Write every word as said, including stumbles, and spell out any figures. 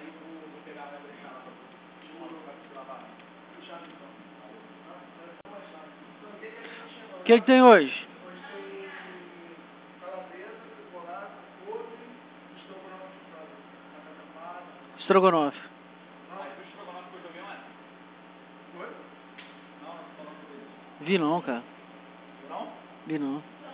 O que, que tem hoje? Estrogonofe. Vi não, cara. Não? Vi não.